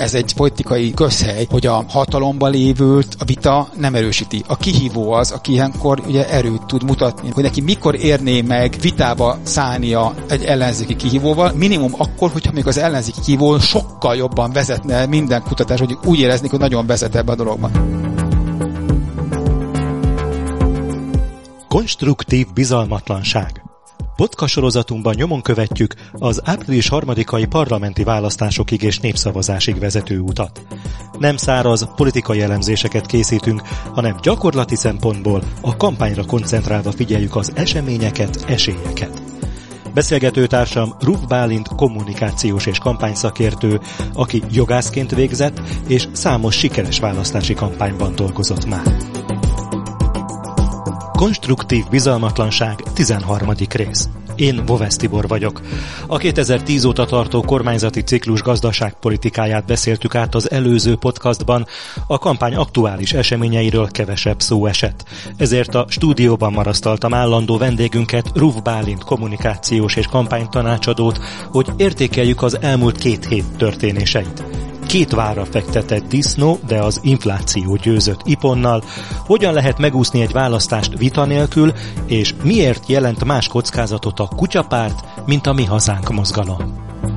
Ez egy politikai közhely, hogy a hatalomban lévőt a vita nem erősíti. A kihívó az, aki ilyenkor ugye erőt tud mutatni, hogy neki mikor érné meg vitába szállnia egy ellenzéki kihívóval, minimum akkor, hogyha még az ellenzéki kihívó sokkal jobban vezetne minden kutatás, hogy úgy éreznék, hogy nagyon vezet ebbe a dologban. Konstruktív bizalmatlanság. Podcast sorozatunkban nyomon követjük az április 3-ai parlamenti választásokig és népszavazásig vezető utat. Nem száraz politikai elemzéseket készítünk, hanem gyakorlati szempontból a kampányra koncentrálva figyeljük az eseményeket, esélyeket. Beszélgetőtársam Ruf Bálint kommunikációs és kampányszakértő, aki jogászként végzett és számos sikeres választási kampányban dolgozott már. Konstruktív bizalmatlanság 13. rész. Én Bovesz Tibor vagyok. A 2010 óta tartó kormányzati ciklus gazdaságpolitikáját beszéltük át az előző podcastban, a kampány aktuális eseményeiről kevesebb szó esett. Ezért a stúdióban marasztaltam állandó vendégünket, Ruf Bálint kommunikációs és kampánytanácsadót, hogy értékeljük az elmúlt 2 hét történéseit. 2 várra fektetett disznó, de az infláció győzött Iponnal, hogyan lehet megúszni egy választást vita nélkül, és miért jelent más kockázatot a kutyapárt, mint a Mi Hazánk mozgalom.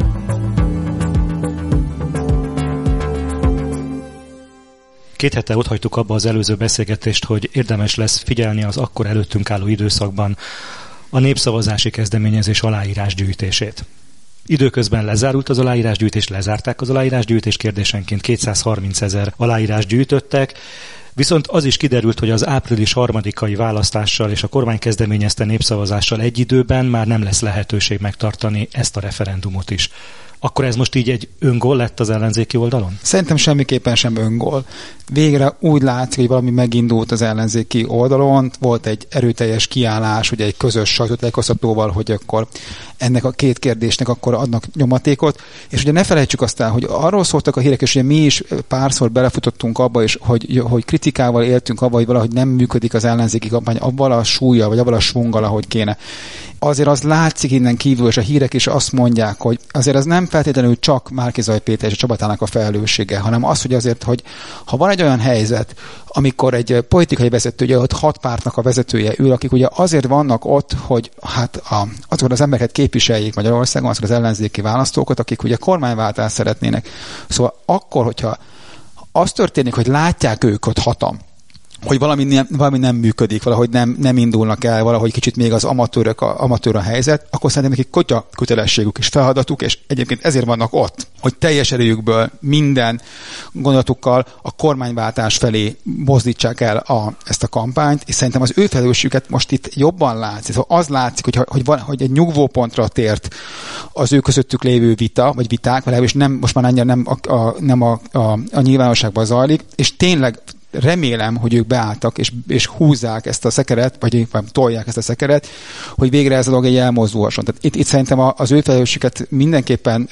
Két hete otthagytuk abba az előző beszélgetést, hogy érdemes lesz figyelni az akkor előttünk álló időszakban a népszavazási kezdeményezés aláírásgyűjtését. Időközben lezárult az aláírásgyűjtés, lezárták az aláírásgyűjtés, kérdésenként 230 000 aláírás gyűjtöttek, viszont az is kiderült, hogy az április 3-ai választással és a kormány kezdeményezte népszavazással egy időben már nem lesz lehetőség megtartani ezt a referendumot is. Akkor ez most így egy öngól lett az ellenzéki oldalon? Szerintem semmiképpen sem öngól. Végre úgy látszik, hogy valami megindult az ellenzéki oldalon, volt egy erőteljes kiállás, ugye egy közös sajtótájékoztatóval, hogy akkor ennek a 2 kérdésnek akkor adnak nyomatékot, és ugye ne felejtsük aztán, hogy arról szóltak a hírek, és ugye mi is párszor belefutottunk abba, és hogy kritikával éltünk abba, hogy valahogy nem működik az ellenzéki kampány abban a súlya, vagy abban a svunggal, ahogy kéne. Azért az látszik innen kívül, és a hírek is azt mondják, hogy azért az nem feltétlenül csak Márki-Zay Péter és a Csabatának a felelőssége, hanem az, hogy azért, hogy ha van egy olyan helyzet, amikor egy politikai vezető, ugye ott 6 pártnak a vezetője ül, akik ugye azért vannak ott, hogy hát azokat az embereket képviseljék Magyarországon, azokat az ellenzéki választókat, akik ugye kormányváltást szeretnének. Szóval akkor, hogyha az történik, hogy látják ők ott hatan, hogy valami nem működik, valahogy nem indulnak el, valahogy kicsit még az amatőr a helyzet, akkor szerintem nekik kutya kötelességük és feladatuk, és egyébként ezért vannak ott, hogy teljes erőjükből minden gondolatukkal a kormányváltás felé mozdítsák el ezt a kampányt, és szerintem az ő felelősségüket most itt jobban látszik. Szóval az látszik, hogy egy nyugvópontra tért az ő közöttük lévő vita, vagy viták, és most már annyira nem a nyilvánosságban zajlik, és tényleg remélem, hogy ők beálltak, és húzzák ezt a szekeret, vagy tolják ezt a szekeret, hogy végre ez a dolog egy elmozdulhasson. Tehát itt szerintem az ő felelősséget mindenképpen,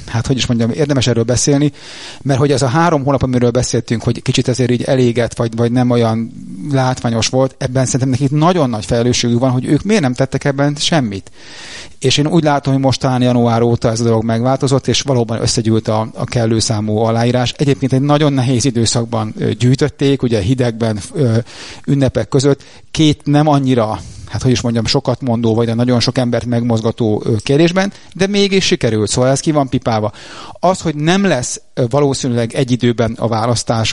érdemes erről beszélni, mert hogy az a 3 hónap, amiről beszéltünk, hogy kicsit ezért így elégett, vagy nem olyan látványos volt, ebben szerintem nekik nagyon nagy felelősségük van, hogy ők miért nem tettek ebben semmit. És én úgy látom, hogy most talán január óta ez a dolog megváltozott, és valóban összegyűlt a kellő számú aláírás. Egyébként egy nagyon nehéz időszakban gyűjtötték, ugye hidegben, ünnepek között, 2 nem annyira, sokat mondó, vagy nagyon sok embert megmozgató kérdésben, de mégis sikerült, szóval ez ki van pipálva. Az, hogy nem lesz valószínűleg egy időben a választás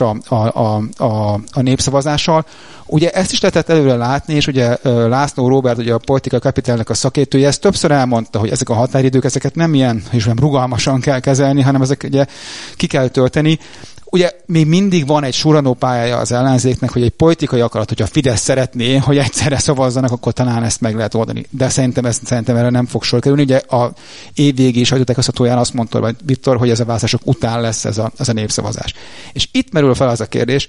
a népszavazással, ugye ezt is lehetett előre látni, és ugye László Róbert, ugye a Political Capitalnek a szakértője, ezt többször elmondta, hogy ezek a határidők, ezeket nem ilyen, és nem rugalmasan kell kezelni, hanem ezek ugye ki kell tölteni. Ugye még mindig van egy surranó pályája az ellenzéknek, hogy egy politikai akarat, hogyha Fidesz szeretné, hogy egyszerre szavazzanak, akkor talán ezt meg lehet oldani. De szerintem erre nem fog sor kerülni. Ugye a évvégi sajtótájékoztatóján azt mondta Viktor, hogy ez a választások után lesz ez a népszavazás. És itt merül fel az a kérdés,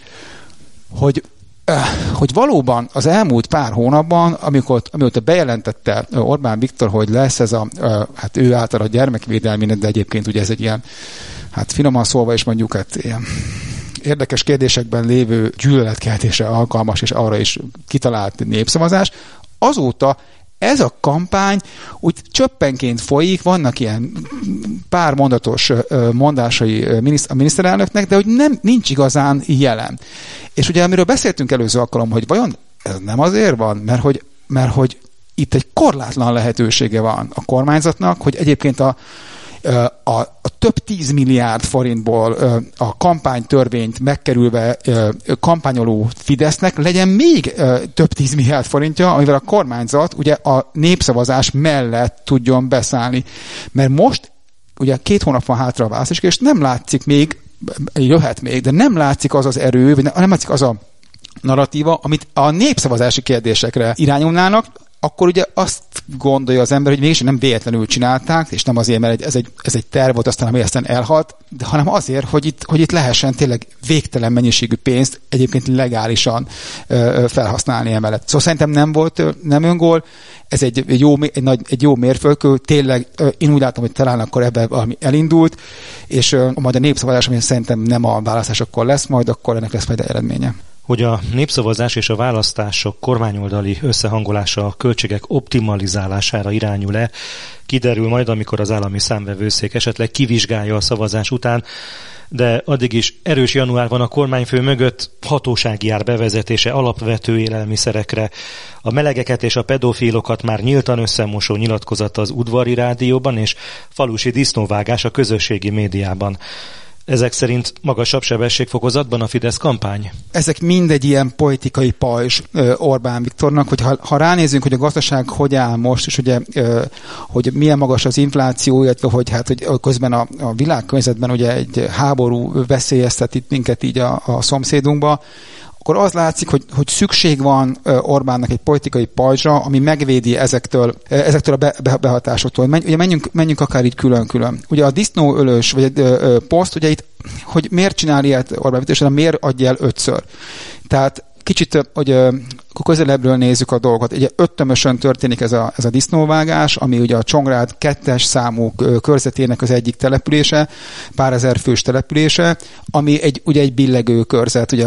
hogy valóban az elmúlt pár hónapban, amióta bejelentette Orbán Viktor, hogy lesz ez ő által a gyermekvédelmi, de egyébként ugye ez egy ilyen, finoman szólva is mondjuk, ilyen érdekes kérdésekben lévő gyűlöletkeltésre alkalmas, és arra is kitalált népszavazás, azóta ez a kampány úgy csöppenként folyik, vannak ilyen pár mondatos mondásai a miniszterelnöknek, de hogy nincs igazán jelen. És ugye amiről beszéltünk előző alkalom, hogy vajon ez nem azért van, mert hogy itt egy korlátlan lehetősége van a kormányzatnak, hogy egyébként a több 10 milliárd forintból a kampánytörvényt megkerülve kampányoló Fidesznek legyen még több 10 milliárd forintja, amivel a kormányzat ugye a népszavazás mellett tudjon beszállni. Mert most ugye 2 hónap van hátra a választás, és nem látszik még, jöhet még, de nem látszik az az erő, vagy nem látszik az a narratíva, amit a népszavazási kérdésekre irányulnának, akkor ugye azt gondolja az ember, hogy mégis nem véletlenül csinálták, és nem azért, mert ez egy terv volt, aztán ami aztán elhalt, de hanem azért, hogy itt lehessen tényleg végtelen mennyiségű pénzt egyébként legálisan felhasználni emellett. Szóval szerintem nem öngól, ez egy jó mérföldkő, tényleg én úgy látom, hogy talán akkor ebben valami elindult, és majd a népszavazás, ami szerintem nem a választásokkor lesz majd, akkor ennek lesz majd eredménye. Hogy a népszavazás és a választások kormányoldali összehangolása a költségek optimalizálására irányul-e, kiderül majd, amikor az állami számvevőszék esetleg kivizsgálja a szavazás után, de addig is erős január van a kormányfő mögött, hatósági ár bevezetése alapvető élelmiszerekre, a melegeket és a pedofílokat már nyíltan összemosó nyilatkozata az Udvari Rádióban és falusi disznóvágás a közösségi médiában. Ezek szerint magasabb sebességfokozatban a Fidesz kampány? Ezek mind egy ilyen politikai pajzs Orbán Viktornak, hogy ha ránézünk, hogy a gazdaság hogy áll most, és ugye, hogy milyen magas az infláció, illetve hogy közben a világkörnyezetben ugye egy háború veszélyeztet itt minket így a szomszédunkba, akkor az látszik, hogy szükség van Orbánnak egy politikai pajzsra, ami megvédi ezektől a behatásoktól. Ugye menjünk akár így külön-külön. Ugye a disznóölős, vagy poszt, ugye itt, hogy miért csinál ilyet Orbán Viktor, és miért adja el 5-ször. Tehát kicsit, hogy közelebbről nézzük a dolgot. Ugye öttömösön történik ez a disznóvágás, ami ugye a Csongrád 2-es számú körzetének az egyik települése, pár ezer fős települése, ami ugye egy billegő körzet. Ugye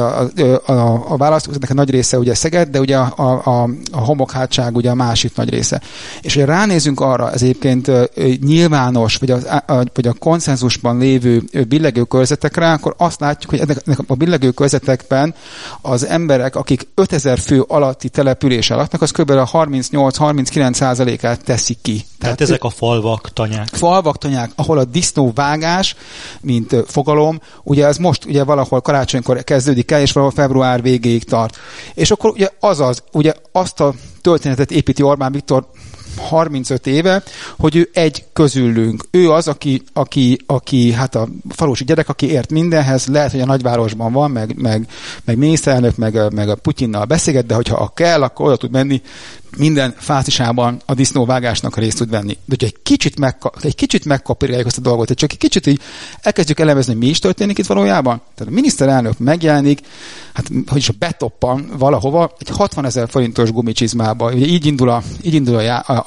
a választókörzetnek a nagy része ugye Szeged, de ugye a homokhátság ugye a másik nagy része. És ugye ránézünk arra, ez egyébként nyilvános, vagy a konszenzusban lévő billegő körzetekre, akkor azt látjuk, hogy ennek a billegő körzetekben az emberek, akik 5000 fő alatti településen laknak, az kb. A 38-39%-át teszik ki. Tehát ezek a falvak, tanyák. Falvak, tanyák, ahol a disznóvágás, mint fogalom, ugye ez most ugye valahol karácsonykor kezdődik el, és valahol február végéig tart. És akkor ugye azt a történetet építi Orbán Viktor 35 éve, hogy ő egy közülünk. Ő az, aki hát a falusi gyerek, aki ért mindenhez, lehet, hogy a nagyvárosban van, meg miniszterelnök, meg a Putyinnal beszélget, de hogyha kell, akkor oda tud menni, minden fázisában a disznóvágásnak részt tud venni. De hogyha egy kicsit megkapirgáljuk azt a dolgot, hogy csak egy kicsit így elkezdjük elemezni, hogy mi is történik itt valójában. Tehát a miniszterelnök megjelenik, hát hogy is betoppan valahova egy 60 000 forintos gumicsizmába. Ugye így indul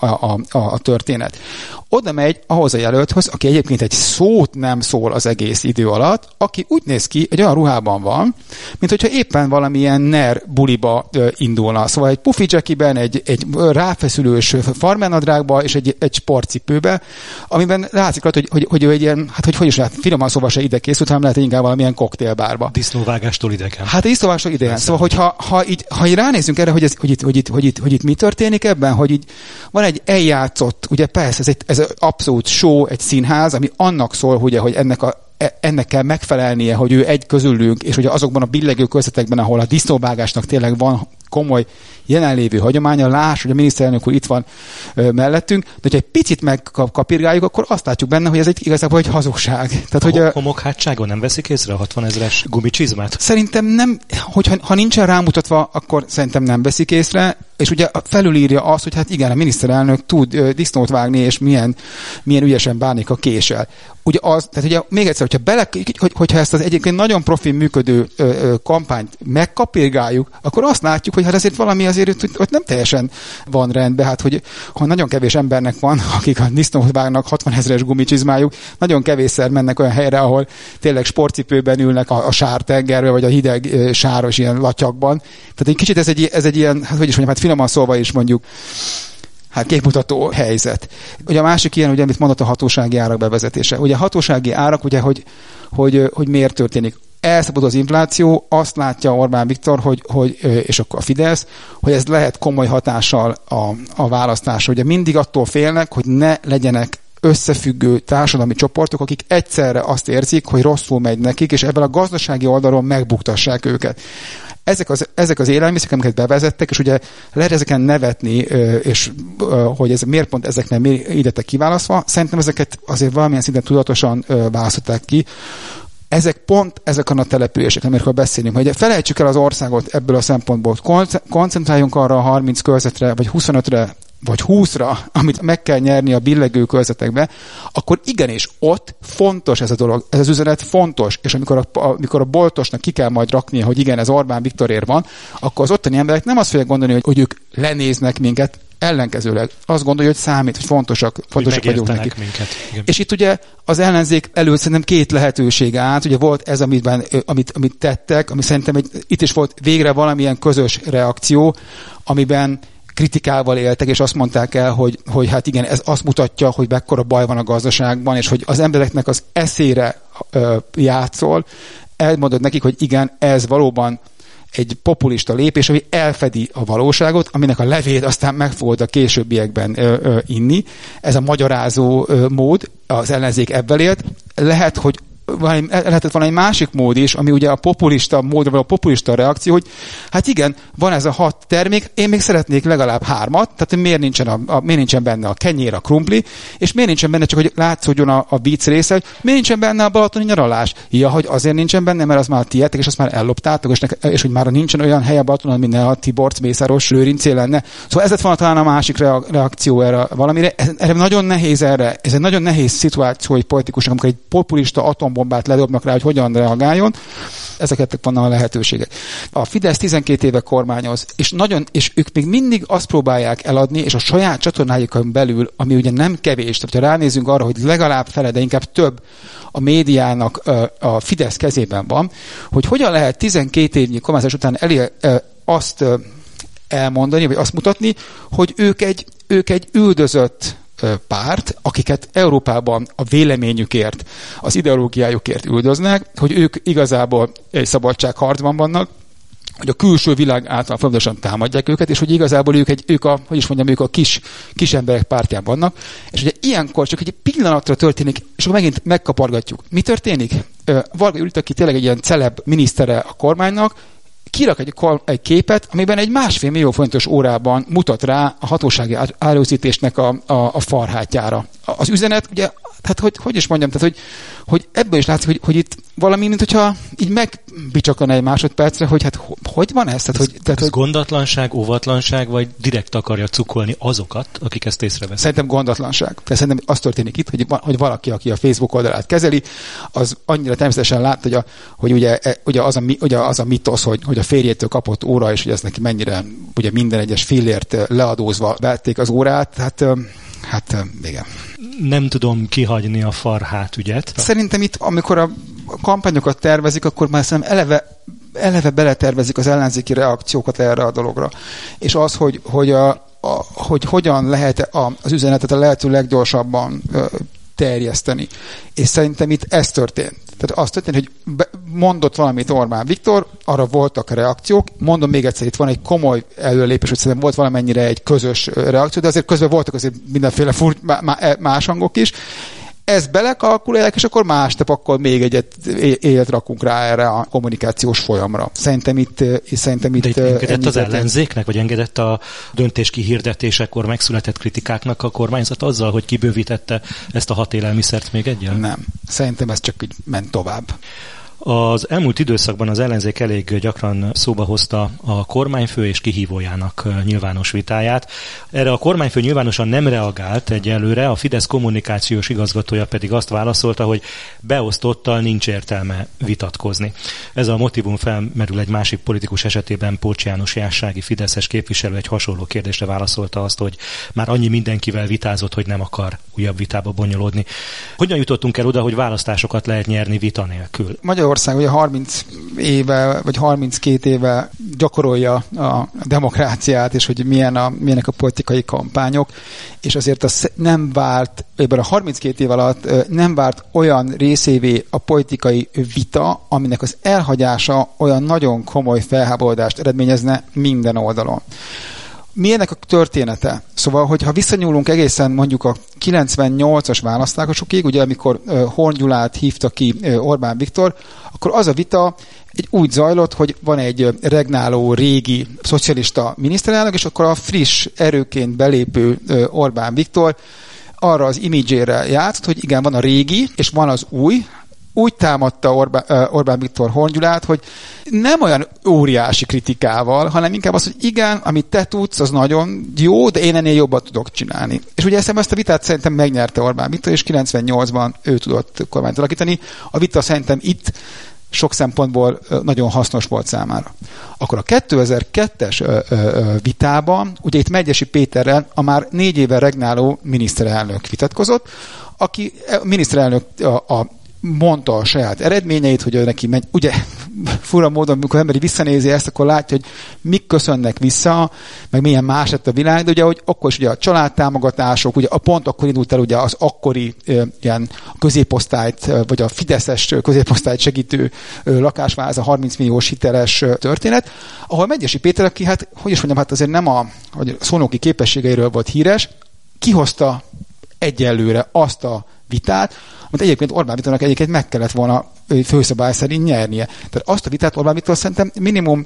a történet. Oda megy ahhoz a jelölthöz, aki egyébként egy szót nem szól az egész idő alatt, aki úgy néz ki, egy olyan ruhában van, mint hogyha éppen valamilyen NER buliba indulna. Szóval egy pufi jackiben, egy ráfeszülős farmernadrágba és egy sportcipőbe, amiben látszik, hogy ő egy ilyen, hát hogy is lehet, finoman szóval se ide készült, hanem lehet inkább valamilyen koktélbárba. Disznóvágástól idegen. Hát disznóvágástól idegen. Szóval, ha így ránézünk erre, hogy itt mi történik ebben, hogy így van egy eljátszott, ugye persze ez abszolút show, egy színház, ami annak szól, ugye, hogy ennek kell megfelelnie, hogy ő egy közülünk, és ugye azokban a billegő körzetekben, ahol a disznóvágásnak tényleg van komoly jelenlévő hagyománya, láss, hogy a miniszterelnök úr itt van mellettünk, de hogyha egy picit megkapirgáljuk, akkor azt látjuk benne, hogy ez igazából egy hazugság. Tehát, hogy homokhátságon nem veszik észre a 60 000-es gumicsizmát? Szerintem nem, ha nincsen rámutatva, akkor szerintem nem veszik észre, és ugye felülírja azt, hogy hát igen, a miniszterelnök tud disznót vágni, és milyen ügyesen bánik a késsel. Ugye tehát ugye még egyszer, hogyha ezt az egyébként nagyon profi működő kampányt megkapirgáljuk, akkor azt látjuk, hogy hát azért valami azért ott nem teljesen van rendben, hát hogy nagyon kevés embernek van, akik a disznót vágnak 60 000-es gumicsizmájuk, nagyon kevésszer mennek olyan helyre, ahol tényleg sportcipőben ülnek a sártengerbe, vagy a hideg sáros ilyen latyakban. Tehát egy kicsit ez egy ilyen, hát hogy is mondjam, hát finoman szólva is mondjuk képmutató helyzet. Ugye a másik ilyen, ugye, amit mondott, a hatósági árak bevezetése. Ugye a hatósági árak, ugye, hogy miért történik. Elszabad az infláció, azt látja Orbán Viktor, és akkor a Fidesz, hogy ez lehet komoly hatással a választásra. Ugye mindig attól félnek, hogy ne legyenek összefüggő társadalmi csoportok, akik egyszerre azt érzik, hogy rosszul megy nekik, és ebben a gazdasági oldalon megbuktassák őket. Ezek az élelmiszerek, amiket bevezettek, és ugye lehet ezeken nevetni, és hogy ez miért pont ezeknek idetek kiválasztva, szerintem ezeket azért valamilyen szinten tudatosan választották ki. Ezeken a településeken, amikor beszélünk, hogy felejtsük el az országot ebből a szempontból, koncentráljunk arra a 30 körzetre, vagy 25-re, vagy 20-ra, amit meg kell nyerni a billegő körzetekbe, akkor igenis ott fontos ez a dolog, ez az üzenet fontos, és amikor a boltosnak ki kell majd raknia, hogy igen, ez Orbán Viktorér van, akkor az ottani emberek nem azt fogják gondolni, hogy ők lenéznek minket, ellenkezőleg azt gondolja, hogy számít, hogy fontosak vagyunk nekik. És itt ugye az ellenzék előtt szerintem két lehetőség állt, ugye volt ez, amit tettek, ami szerintem itt is volt végre valamilyen közös reakció, amiben kritikával éltek, és azt mondták el, hogy hát igen, ez azt mutatja, hogy mekkora baj van a gazdaságban, és hogy az embereknek az eszére játszol, elmondod nekik, hogy igen, ez valóban egy populista lépés, ami elfedi a valóságot, aminek a levét aztán meg fogod a későbbiekben inni. Ez a magyarázó mód, az ellenzék ebből élt. Lehetett valami másik mód is, ami ugye a populista módra, vagy a populista reakció, hogy hát igen, van ez a 6 termék, én még szeretnék legalább 3, tehát miért nincsen benne a kenyér, a krumpli, és miért nincsen benne, csak hogy látszódjon a vicc része, hogy miért nincsen benne a balatoni nyaralás. Ja, hogy azért nincsen benne, mert az már tietek, és azt már elloptátok, és hogy már nincsen olyan hely a Balatonon, mint a Tiborcs, Mészáros, Lőrincé lenne. Szóval ez lett volna talán a másik reakció erre valamire. Ez nagyon nehéz ez egy nagyon nehéz szituáció, hogy politikusnak, amikor egy populista atombombát ledobnak rá, hogy hogyan reagáljon. Ezeket vannak a lehetőségek. A Fidesz 12 éve kormányoz, és ők még mindig azt próbálják eladni, és a saját csatornáikon belül, ami ugye nem kevés, tehát ha ránézünk arra, hogy legalább fele, de inkább több a médiának a Fidesz kezében van, hogy hogyan lehet 12 évnyi kormányzás után azt elmondani, vagy azt mutatni, hogy ők egy üldözött párt, akiket Európában a véleményükért, az ideológiájukért üldöznek, hogy ők igazából egy szabadságharcban vannak, hogy a külső világ által folyamatosan támadják őket, és hogy igazából ők a kis emberek pártján vannak, és ugye ilyenkor csak egy pillanatra történik, és akkor megint megkapargatjuk. Mi történik? Varga Judit, aki tényleg egy ilyen celeb minisztere a kormánynak, kirak egy képet, amiben egy 1,5 millió forintos órában mutat rá a hatósági árucítésnek a farhátjára. Az üzenet, ugye, tehát hogy is mondjam, tehát hogy ebből is látszik, hogy itt valami, mint hogyha így megbicsakana egy másodpercre, hogy hát hogy van ez? Ez gondatlanság, óvatlanság, vagy direkt akarja cukolni azokat, akik ezt észreveszik? Szerintem gondatlanság. Szerintem az történik itt, hogy valaki, aki a Facebook oldalát kezeli, az annyira természetesen lát, hogy ugye az a mitosz, hogy a férjétől kapott óra, és hogy ez neki mennyire ugye minden egyes fillért leadózva vették az órát, hát igen. Nem tudom kihagyni a farhát ügyet. Szerintem itt, amikor a kampányokat tervezik, akkor már szerintem eleve beletervezik az ellenzéki reakciókat erre a dologra. És az, hogy hogyan lehet az üzenetet a lehető leggyorsabban terjeszteni. És szerintem itt ez történt. Tehát az történt, hogy mondott valamit Orbán Viktor, arra voltak reakciók. Mondom még egyszer, itt van egy komoly előlépés, hogy szerintem volt valamennyire egy közös reakció, de azért közben voltak azért mindenféle más hangok is. Ezt belekalkulálják, és akkor másnap akkor még egyet élet rakunk rá erre a kommunikációs folyamra. Szerintem itt de itt engedett az ellenzéknek, vagy engedett a döntés kihirdetésekor megszületett kritikáknak a kormányzat azzal, hogy kibővítette ezt a 6 élelmiszert még egyen? Nem. Szerintem ez csak így ment tovább. Az elmúlt időszakban az ellenzék elég gyakran szóba hozta a kormányfő és kihívójának nyilvános vitáját. Erre a kormányfő nyilvánosan nem reagált egyelőre, a Fidesz kommunikációs igazgatója pedig azt válaszolta, hogy beosztottal nincs értelme vitatkozni. Ez a motivum felmerül egy másik politikus esetében, Pócs János jássági fideszes képviselő egy hasonló kérdésre válaszolta azt, hogy már annyi mindenkivel vitázott, hogy nem akar újabb vitába bonyolódni. Hogyan jutottunk el oda, hogy választásokat lehet nyerni vita nélkül? Magyarország ugye 30 éve, vagy 32 éve gyakorolja a demokráciát, és hogy milyenek a politikai kampányok, és azért az nem vált, ebben a 32 év alatt nem vált olyan részévé a politikai vita, aminek az elhagyása olyan nagyon komoly felháborodást eredményezne minden oldalon. Mi ennek a története? Szóval, hogyha visszanyúlunk egészen mondjuk a 98-as választásokig, ugye amikor Horn Gyulát hívta ki Orbán Viktor, akkor az a vita úgy zajlott, hogy van egy regnáló régi szocialista miniszterelnök, és akkor a friss erőként belépő Orbán Viktor arra az imidzsére játszott, hogy igen, van a régi, és van az új. Úgy támadta Orbán Viktor Horn Gyulát, hogy nem olyan óriási kritikával, hanem inkább az, hogy igen, amit te tudsz, az nagyon jó, de én ennél jobban tudok csinálni. És ugye ezt a vitát szerintem megnyerte Orbán Viktor, és 98-ban ő tudott kormányt alakítani. A vita szerintem itt sok szempontból nagyon hasznos volt számára. Akkor a 2002-es vitában, ugye itt Medgyessy Péterrel a már 4 éve regnáló miniszterelnök vitatkozott, aki miniszterelnök mondta a saját eredményeit, hogy neki megy, ugye fura módon, amikor emberi visszanézi ezt, akkor látja, hogy mik köszönnek vissza, meg milyen más lett a világ, de ugye, hogy akkor is ugye a családtámogatások, ugye pont akkor indult el ugye az akkori ilyen középosztályt, vagy a fideszes középosztályt segítő lakásváz, a 30 milliós hiteles történet, ahol Medgyessy Péter, aki hát, hogy is mondjam, hát azért nem a szónoki képességeiről volt híres, kihozta egyelőre azt a vitát, amit egyébként Orbán Viktornak egyébként meg kellett volna főszabály szerint nyernie. Tehát azt a vitát Orbán Viktor szerintem minimum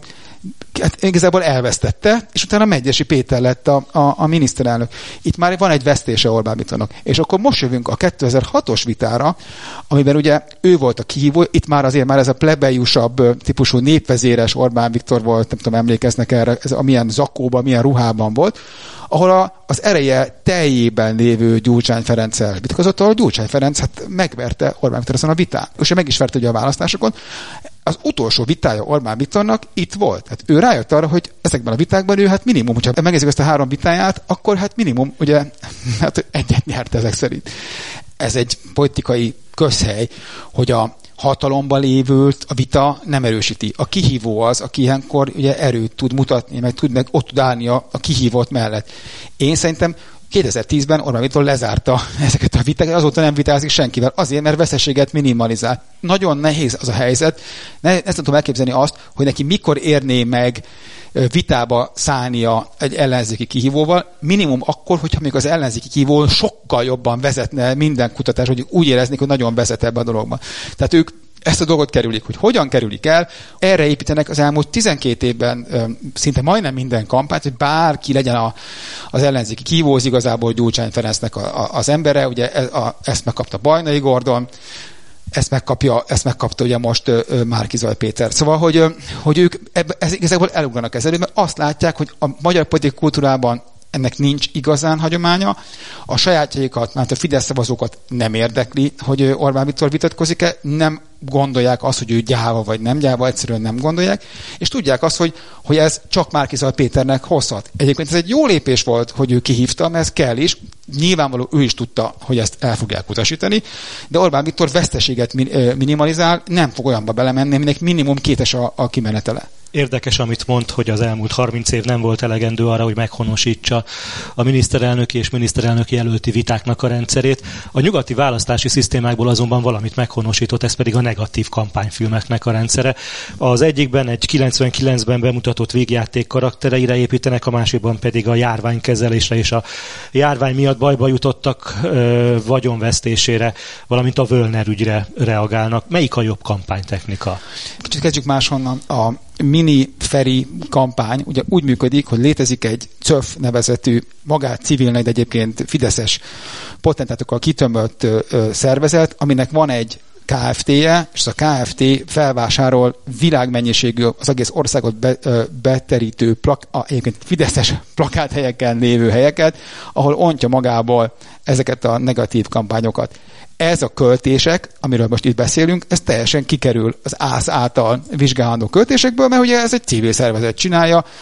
igazából elvesztette, és utána Medgyessy Péter lett a miniszterelnök. Itt már van egy vesztése Orbán Viktornak. És akkor most jövünk a 2006-os vitára, amiben ugye ő volt a kihívó, itt már azért már ez a plebejusabb típusú népvezéres Orbán Viktor volt, nem tudom, emlékeznek erre, ez milyen zakóban, milyen ruhában volt, ahol az ereje teljében lévő Gyurcsány Ferenccel vitatkozott, ahol Gyurcsány Ferenc hát megverte Orbán Viktor azon a vitán. És ő meg is verte ugye a választásokon. Az utolsó vitája Orbán Viktornak itt volt. Hát ő rájött arra, hogy ezekben a vitákban ő hát minimum, hogyha megnézzük ezt a 3 vitáját, akkor hát minimum ugye hát egyet nyert ezek szerint. Ez egy politikai közhely, hogy a hatalomban lévőt a vita nem erősíti. A kihívó az, aki ilyenkor ugye erőt tud mutatni, meg ott tud állni a kihívott mellett. Én szerintem 2010-ben Orbán Viktor lezárta ezeket a vitákat, azóta nem vitázik senkivel, azért, mert veszteséget minimalizál. Nagyon nehéz az a helyzet. Ezt tudom elképzelni azt, hogy neki mikor érné meg vitába szállnia egy ellenzéki kihívóval, minimum akkor, hogyha még az ellenzéki kihívó sokkal jobban vezetne minden kutatás, hogy úgy éreznék, hogy nagyon vezet ebbe a dologba. Tehát ők ezt a dolgot kerülik, hogy hogyan kerülik el, erre építenek az elmúlt 12 évben szinte majdnem minden kampányt, hogy bárki legyen az ellenzéki kihívó, az igazából Gyurcsány Ferencnek az embere, ugye ezt megkapta Bajnai Gordon, ezt megkapta ugye most Márki-Zay Péter. Szóval, hogy ők igazából elugranak ezzel, mert azt látják, hogy a magyar politikai kultúrában ennek nincs igazán hagyománya. A sajátjaikat, mert a Fidesz szavazókat nem érdekli, hogy Orbán Viktor vitatkozik-e, nem gondolják azt, hogy ő gyáva vagy nem gyáva, egyszerűen nem gondolják, és tudják azt, hogy ez csak Márki-Zay Péternek hozhat. Egyébként ez egy jó lépés volt, hogy ő kihívta, mert ez kell is. Nyilvánvaló ő is tudta, hogy ezt el fogják utasítani, de Orbán Viktor veszteséget minimalizál, nem fog olyanba belemenni, aminek minimum 2-es a kimenetele. Érdekes, amit mond, hogy az elmúlt 30 év nem volt elegendő arra, hogy meghonosítsa a miniszterelnöki és miniszterelnöki jelölti vitáknak a rendszerét. A nyugati választási szisztémákból azonban valamit meghonosított, ez pedig a negatív kampányfilmeknek a rendszere. Az egyikben egy 99-ben bemutatott végjáték karaktereire építenek, a másikban pedig a járványkezelésre és a járvány miatt bajba jutottak vagyonvesztésére, valamint a Völner ügyre reagálnak. Melyik a jobb kampánytechnika? Kicsit kezdjük máshonnan. A mini Feri kampány ugye úgy működik, hogy létezik egy CÖF nevezetű, magát civilnek, de egyébként fideszes potentátokkal kitömött szervezet, aminek van egy KFT-je, és a KFT felvásárol világmennyiségű az egész országot beterítő, egyébként fideszes plakáthelyeken lévő helyeket, ahol ontja magából ezeket a negatív kampányokat. Ez a költések, amiről most itt beszélünk, ez teljesen kikerül az ÁSZ által vizsgálandó költésekből, mert ugye ez egy civil szervezet csinálja,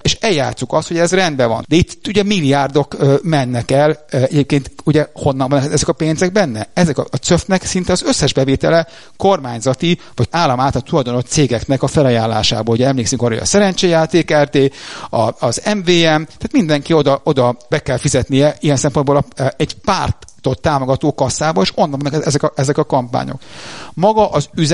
és eljátszuk azt, hogy ez rendben van. De itt ugye milliárdok mennek el, egyébként ugye honnan van ezek a pénzek benne? Ezek a CÖF-nek szinte az összes bevétele kormányzati vagy állam által tulajdonolt cégeknek a felajánlásából. Ugye emlékszünk arra, hogy a Szerencséjáték RT, az MVM, tehát mindenki oda be kell fizetnie ilyen szempontból egy pártot támogató kasszába, és onnan vannak ezek a kampányok. Maga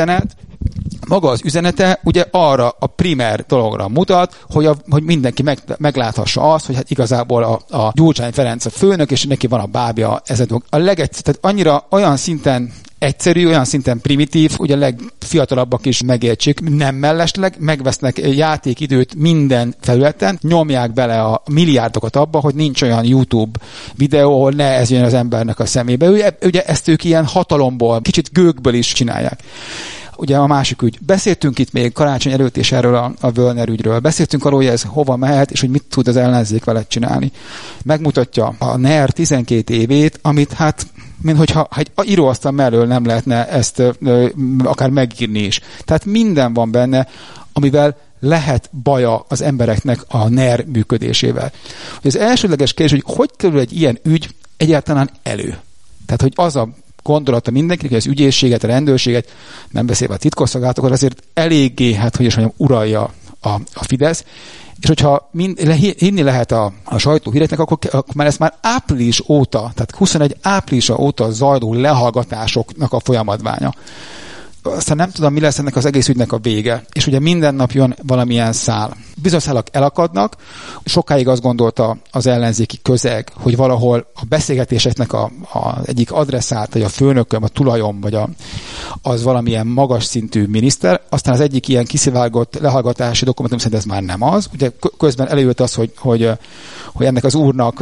az üzenete ugye arra a primer dologra mutat, hogy mindenki megláthassa azt, hogy hát igazából a Gyurcsány Ferenc a főnök, és neki van a bábja ezen tehát annyira olyan szinten egyszerű, olyan szinten primitív, ugye a legfiatalabbak is megértsék, nem mellesleg, megvesznek játékidőt minden felületen, nyomják bele a milliárdokat abba, hogy nincs olyan YouTube videó, ahol ne ez jön az embernek a szemébe. Ugye ezt ők ilyen hatalomból, kicsit gőgből is csinálják. Ugye a másik ügy. Beszéltünk itt még karácsony előtt és erről a Völner ügyről. Beszéltünk arról, hogy ez hova mehet, és hogy mit tud az ellenzék vele csinálni. Megmutatja a NER 12 évét, amit hát minthogyha egy íróasztal mellől nem lehetne ezt akár megírni is. Tehát minden van benne, amivel lehet baja az embereknek a NER működésével. Az elsődleges kérdés, hogy kerül egy ilyen ügy egyáltalán elő. Tehát, hogy az a gondolata mindenkinek, hogy az ügyészséget, a rendőrséget, nem beszélve a titkosszolgálatokat, azért eléggé, hogy is mondjam, uralja a Fidesz, és hogyha hinni lehet a sajtóhíreknek, akkor már ez már április óta, tehát 21 áprilisa óta zajló lehallgatásoknak a folyamatványa. Aztán nem tudom, mi lesz ennek az egész ügynek a vége. És ugye minden nap jön valamilyen szál. Bizonyos szálak elakadnak. Sokáig azt gondolta az ellenzéki közeg, hogy valahol a beszélgetéseknek a egyik adresszát, vagy a főnököm, a tulajom, vagy az valamilyen magas szintű miniszter. Aztán az egyik ilyen kiszivárgott lehallgatási dokumentum szerint ez már nem az. Ugye közben előjött az, hogy ennek az úrnak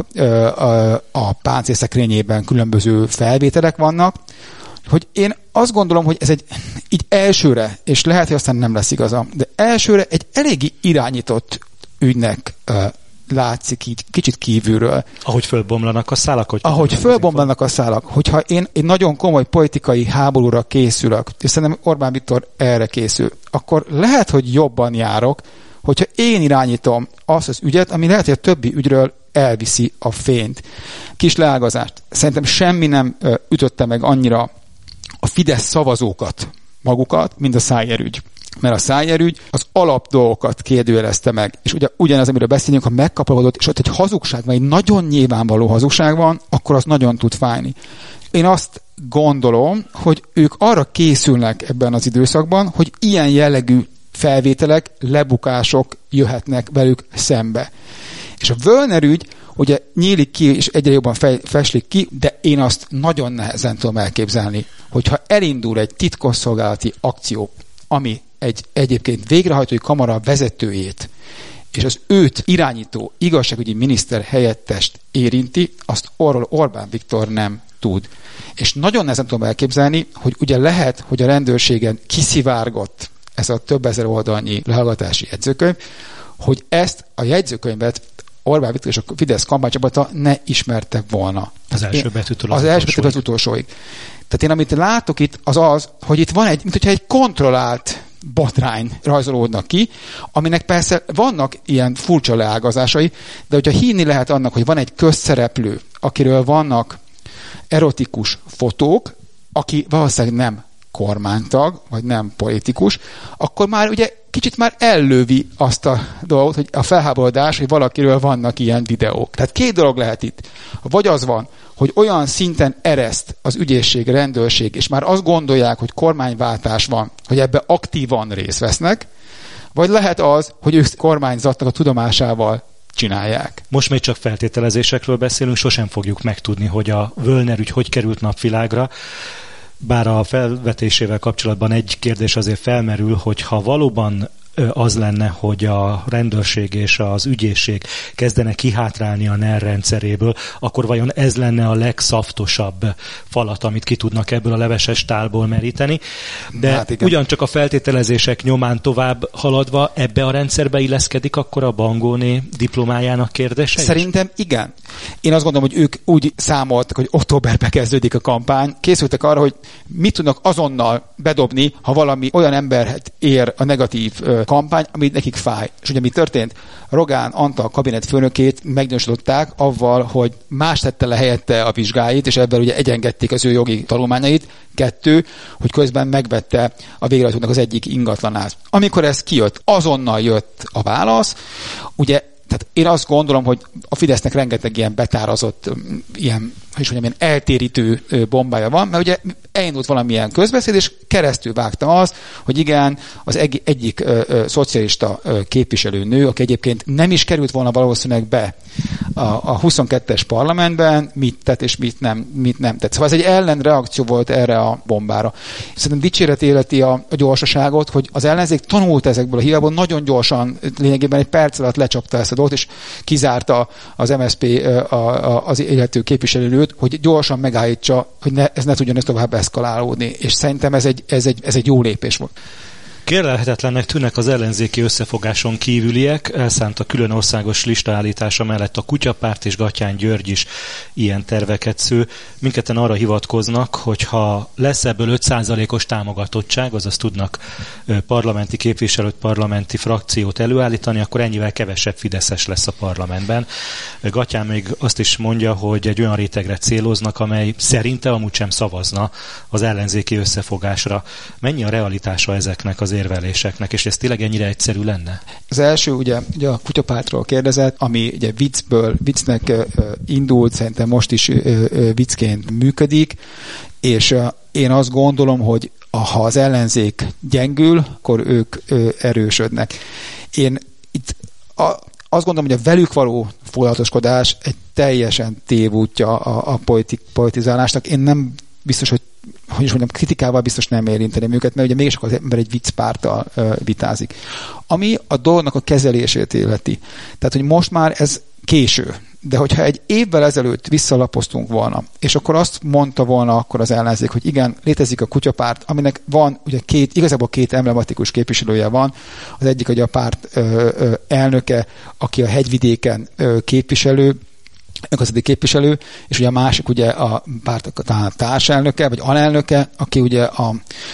a páncélszekrényében különböző felvételek vannak, hogy én azt gondolom, hogy ez így elsőre, és lehet, hogy aztán nem lesz igaza, de elsőre egy eléggé irányított ügynek látszik így kicsit kívülről. Ahogy fölbomlanak a szálak? Ahogy fölbomlanak a szálak. Hogyha én egy nagyon komoly politikai háborúra készülök, és szerintem Orbán Viktor erre készül, akkor lehet, hogy jobban járok, hogyha én irányítom azt az ügyet, ami lehet, hogy a többi ügyről elviszi a fényt. Kis leágazást. Szerintem semmi nem ütötte meg annyira a Fidesz szavazókat, magukat, mint a Szájer ügy. Mert a Szájer ügy az alap dolgokat kérdőjelezte meg. És ugye ugyanaz, amiről beszélünk, ha megkapolódott, és ott egy hazugság, vagy egy nagyon nyilvánvaló hazugság van, akkor az nagyon tud fájni. Én azt gondolom, hogy ők arra készülnek ebben az időszakban, hogy ilyen jellegű felvételek, lebukások jöhetnek velük szembe. És a Völner ügy ugye nyílik ki, és egyre jobban feslik ki, de én azt nagyon nehezen tudom elképzelni, hogyha elindul egy titkosszolgálati akció, ami egy egyébként végrehajtói kamara vezetőjét, és az őt irányító igazságügyi miniszter helyettest érinti, azt Orbán Viktor nem tud. És nagyon nehezen tudom elképzelni, hogy ugye lehet, hogy a rendőrségen kiszivárgott ez a több ezer oldalnyi lehallgatási jegyzőkönyv, hogy ezt a jegyzőkönyvet Orbán Viktor és a Fidesz kampánycsapata ne ismerte volna. Az első betűtől az utolsóig. Tehát én amit látok itt, az, hogy itt van mint hogyha egy kontrollált botrány rajzolódnak ki, aminek persze vannak ilyen furcsa leágazásai, de hogyha hinni lehet annak, hogy van egy közszereplő, akiről vannak erotikus fotók, aki valószínűleg nem kormánytag, vagy nem politikus, akkor már ugye kicsit már ellövi azt a dolgot, hogy a felháborodás, hogy valakiről vannak ilyen videók. Tehát két dolog lehet itt. Vagy az van, hogy olyan szinten ereszt az ügyészség, rendőrség, és már azt gondolják, hogy kormányváltás van, hogy ebbe aktívan részt vesznek, vagy lehet az, hogy ők kormányzatnak a tudomásával csinálják. Most még csak feltételezésekről beszélünk, sosem fogjuk megtudni, hogy a Völner ügy hogy került napvilágra. Bár a felvetésével kapcsolatban egy kérdés azért felmerül, hogy ha valóban az lenne, hogy a rendőrség és az ügyészség kezdene kihátrálni a NER rendszeréből, akkor vajon ez lenne a legszaftosabb falat, amit ki tudnak ebből a leveses tálból meríteni. De ugyancsak a feltételezések nyomán tovább haladva ebbe a rendszerbe illeszkedik akkor a Bangóné diplomájának kérdése? Szerintem igen. Én azt gondolom, hogy ők úgy számoltak, hogy októberben kezdődik a kampány. Készültek arra, hogy mit tudnak azonnal bedobni, ha valami olyan embert ér a negatív kampány, ami nekik fáj. És ugye mi történt? Rogán Antal kabinetfőnökét meggyanúsították avval, hogy más tette le helyette a vizsgáit, és ebben ugye egyengedték az ő jogi tanulmányait. 2, hogy közben megvette a végrehajtónak az egyik ingatlanát. Amikor ez kijött, azonnal jött a válasz. Ugye, tehát én azt gondolom, hogy a Fidesznek rengeteg ilyen betárazott, ilyen eltérítő bombája van, mert ugye elindult valamilyen közbeszéd, és keresztül vágtam azt, hogy igen, az egyik szocialista képviselőnő, aki egyébként nem is került volna valószínűleg be a 22-es parlamentben, mit tett és mit nem tett. Szóval ez egy ellenreakció volt erre a bombára. Szerintem dicséret életi a gyorsaságot, hogy az ellenzék tanult ezekből a hibából, nagyon gyorsan, lényegében egy perc alatt lecsapta ezt a dolgot, és kizárta az MSZP az illető képviselőt, hogy gyorsan megállítsa, hogy ez ne tudjon ezt tovább eszkalálódni. És szerintem ez egy jó lépés volt. Kérlelhetetlennek tűnnek az ellenzéki összefogáson kívüliek, elszánt a külön országos listaállítása mellett a Kutyapárt és Gattyán György is ilyen terveket sző. Mindketten arra hivatkoznak, hogy ha lesz ebből 5%-os támogatottság, azaz tudnak parlamenti képviselőt, parlamenti frakciót előállítani, akkor ennyivel kevesebb fideszes lesz a parlamentben. Gattyán még azt is mondja, hogy egy olyan rétegre céloznak, amely szerinte amúgy sem szavazna az ellenzéki összefogásra. Mennyi a realitása ezeknek az érveléseknek, és ez tényleg ennyire egyszerű lenne? Az első ugye a Kutyapártról kérdezett, ami ugye viccnek indult, szerintem most is viccként működik, és én azt gondolom, hogy ha az ellenzék gyengül, akkor ők erősödnek. Én itt azt gondolom, hogy a velük való foglalatoskodás egy teljesen tévútja a politizálásnak. Én nem biztos, hogy is mondjam, kritikával biztos nem érinteném őket, mert ugye mégis az ember egy viccpárttal vitázik. Ami a dolognak a kezelését illeti. Tehát, hogy most már ez késő. De hogyha egy évvel ezelőtt visszalapoztunk volna, és akkor azt mondta volna akkor az ellenzék, hogy igen, létezik a Kutyapárt, aminek van ugye igazából két emblematikus képviselője van. Az egyik ugye a párt elnöke, aki a Hegyvidéken képviselő, önkormányzati képviselő, és ugye a másik ugye a párt társelnöke, vagy alelnöke, aki ugye a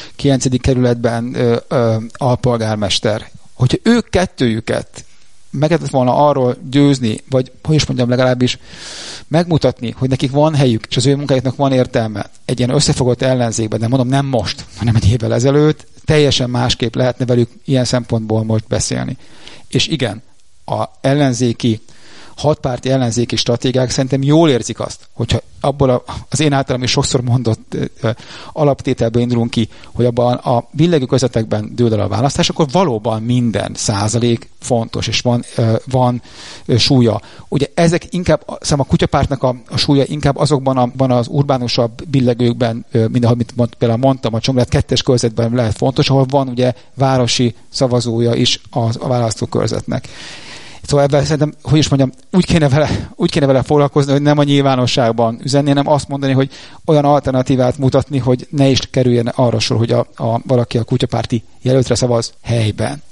9. kerületben alpolgármester. Hogyha ők kettőjüket meg lehetett volna arról győzni, vagy hogy is mondjam, legalábbis megmutatni, hogy nekik van helyük, és az ő munkájuknak van értelme egy ilyen összefogott ellenzékben, de mondom nem most, hanem egy évvel ezelőtt, teljesen másképp lehetne velük ilyen szempontból most beszélni. És igen, a ellenzéki 6 párti ellenzéki stratégiák szerintem jól érzik azt, hogyha abból az én általam is sokszor mondott alaptételből indulunk ki, hogy abban a billegő közvetekben dől el a választás, akkor valóban minden százalék fontos, és van súlya. Ugye ezek inkább, szerintem a Kutyapártnak a súlya inkább azokban az urbánusabb billegőkben, mint ahogy például mondtam, a Csongrád 2-es körzetben lehet fontos, ahol van ugye városi szavazója is a választókörzetnek. Szóval ebben szerintem, hogy is mondjam, úgy kéne vele foglalkozni, hogy nem a nyilvánosságban üzenni, hanem azt mondani, hogy olyan alternatívát mutatni, hogy ne is kerüljen arra sor, hogy valaki a kutyapárti jelöltre szavaz helyben.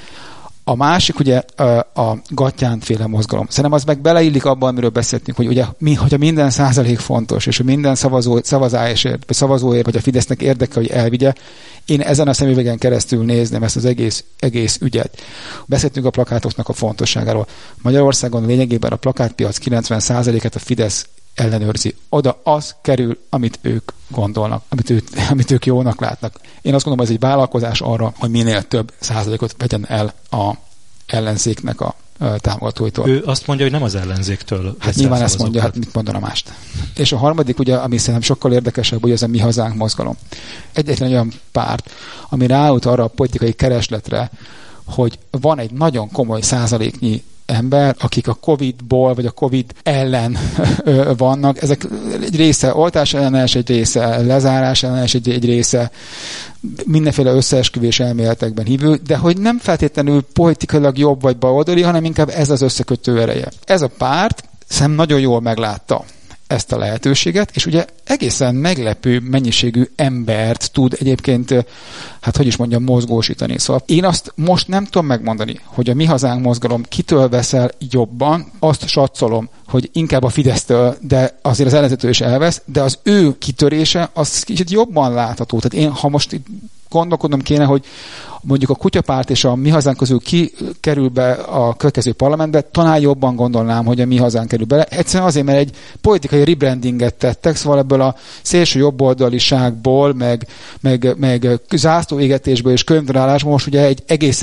A másik ugye a Gattyán-féle mozgalom. Szerintem az meg beleillik abban, amiről beszéltünk, hogy ugye hogyha minden százalék fontos, és hogy minden szavazásért, vagy szavazóért, vagy a Fidesznek érdeke, hogy elvigye, én ezen a szemüvegen keresztül nézném ezt az egész ügyet. Beszéltünk a plakátoknak a fontosságáról. Magyarországon lényegében a plakátpiac 90%-et a Fidesz ellenőrzi. Oda az kerül, amit ők gondolnak, amit ők jónak látnak. Én azt gondolom, ez egy vállalkozás arra, hogy minél több százalékot vegyen el a ellenzéknek a támogatóitól. Ő azt mondja, hogy nem az ellenzéktől. Hát nyilván ezt mondja, hát mit mondana mást. És a harmadik, ugye, ami szerintem sokkal érdekesebb, ugye ez a Mi Hazánk mozgalom. Egyetlen olyan párt, ami ráállt arra a politikai keresletre, hogy van egy nagyon komoly százaléknyi ember, akik a Covid-ból, vagy a Covid ellen vannak. Ezek egy része oltás ellenes, egy része lezárás ellenes, egy része mindenféle összeesküvés elméletekben hívő, de hogy nem feltétlenül politikailag jobb vagy baloldali, hanem inkább ez az összekötő ereje. Ez a párt szerintem nagyon jól meglátta ezt a lehetőséget, és ugye egészen meglepő mennyiségű embert tud egyébként, hát hogy is mondjam, mozgósítani. Szóval én azt most nem tudom megmondani, hogy a Mi Hazánk mozgalom kitől veszel jobban, azt satszolom, hogy inkább a Fidesztől, de azért az ellenzéktől is elvesz, de az ő kitörése az kicsit jobban látható. Tehát én, ha most gondolkodnom kéne, hogy mondjuk a Kutyapárt és a Mi Hazánk közül ki kerül be a következő parlamentbe, talán jobban gondolnám, hogy a Mi Hazánk kerül bele. Egyszerűen azért, mert egy politikai rebrandinget tettek, szóval ebből a szélső jobboldaliságból, meg zászlóégetésből és könyvdarálásból most ugye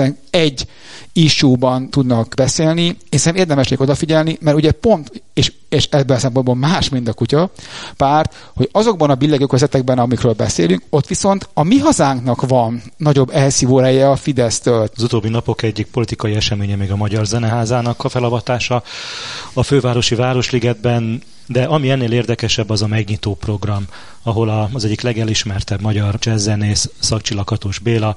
egy issue-ban tudnak beszélni, és szerintem érdemes odafigyelni, mert ugye pont, és ebben a szempontból más, mint a Kutyapárt, hogy azokban a billegőközetekben, amikről beszélünk, ott viszont a Mi Hazánknak van nagyobb elszívó ereje a Fidesztől. Az utóbbi napok egyik politikai eseménye még a Magyar Zeneházának a felavatása a fővárosi Városligetben, de ami ennél érdekesebb, az a megnyitó program, ahol az egyik legelismertebb magyar jazzzenész, Szakcsi Lakatos Béla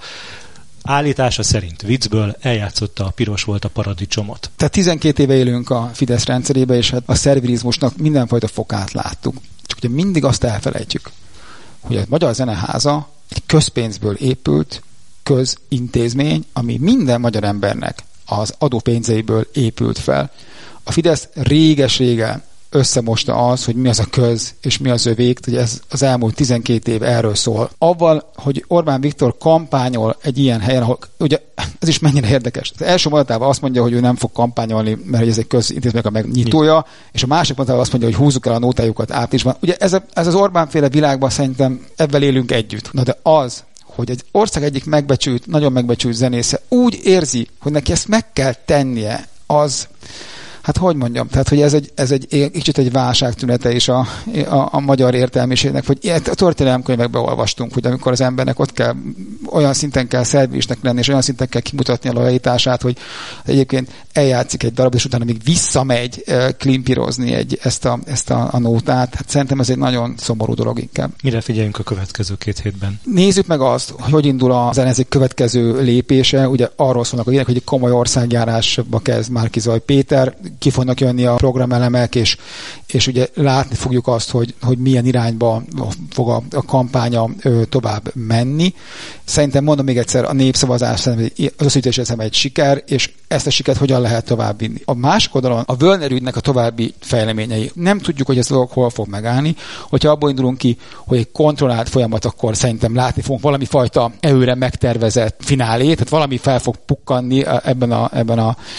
állítása szerint viccből eljátszotta a Piros volt a paradicsomot. Tehát 12 éve élünk a Fidesz rendszerébe, és hát a szervirizmusnak mindenfajta fokát láttuk. Csak ugye mindig azt elfelejtjük, hogy a Magyar Zeneháza egy közpénzből épült közintézmény, ami minden magyar embernek az adópénzeiből épült fel. A Fidesz réges-régen összemosta az, hogy mi az a köz, és mi az övék, hogy ez az elmúlt 12 év erről szól. Avval, hogy Orbán Viktor kampányol egy ilyen helyen, ahol ugye ez is mennyire érdekes. Az első mondatában azt mondja, hogy ő nem fog kampányolni, mert ez egy közintézménynek a megnyitója, és a másik mondatában azt mondja, hogy húzzuk el a nótájukat áprilisban. Ugye ez az Orbán-féle világban szerintem ebben élünk együtt. Na de az, hogy egy ország egyik megbecsült, nagyon megbecsült zenésze úgy érzi, hogy neki ezt meg kell tennie, az, hát hogy mondjam, tehát hogy ez egy kicsit egy válságtünete is a magyar értelmiségnek, hogy ilyet a történelemkönyvekben olvastunk, hogy amikor az embernek ott kell, olyan szinten kell szervilisnek lenni, és olyan szinten kell kimutatni a lojalitását, hogy egyébként eljátszik egy darab, és utána még visszamegy klimpirozni ezt a nótát. Hát szerintem ez egy nagyon szomorú dolog inkább. Mire figyeljünk a következő 2 hétben? Nézzük meg azt, hogy indul a zenezék következő lépése. Ugye arról szólnak a hírek, hogy egy komoly országjárásba kezd Márki-Zay Péter, ki fognak jönni a programelemek, és ugye látni fogjuk azt, hogy milyen irányba fog a kampánya tovább menni. Szerintem mondom még egyszer, a népszavazás az összesítésre egy siker, és ezt a sikert hogyan lehet továbbvinni. A másik oldalon a Völner ügynek a további fejleményei. Nem tudjuk, hogy ez a dolog hol fog megállni. Hogyha abból indulunk ki, hogy egy kontrollált folyamat, akkor szerintem látni fogunk valami fajta előre megtervezett finálét, tehát valami fel fog pukkanni ebben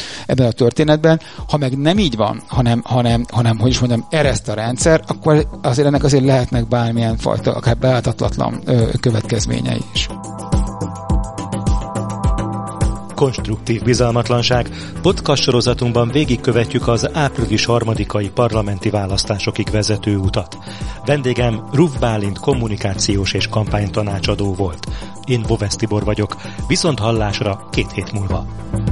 a történetben. Ha meg nem így van, hanem hogy is mondjam, ereszt a rendszer, akkor azért ennek azért lehetnek bármilyen fajta, akár beállhatatlan következményei is. Konstruktív bizalmatlanság. Podcast sorozatunkban végigkövetjük az április 3-ai parlamenti választásokig vezető utat. Vendégem Ruf Bálint kommunikációs és kampánytanácsadó volt. Én Vovesz Tibor vagyok. Viszont hallásra 2 hét múlva.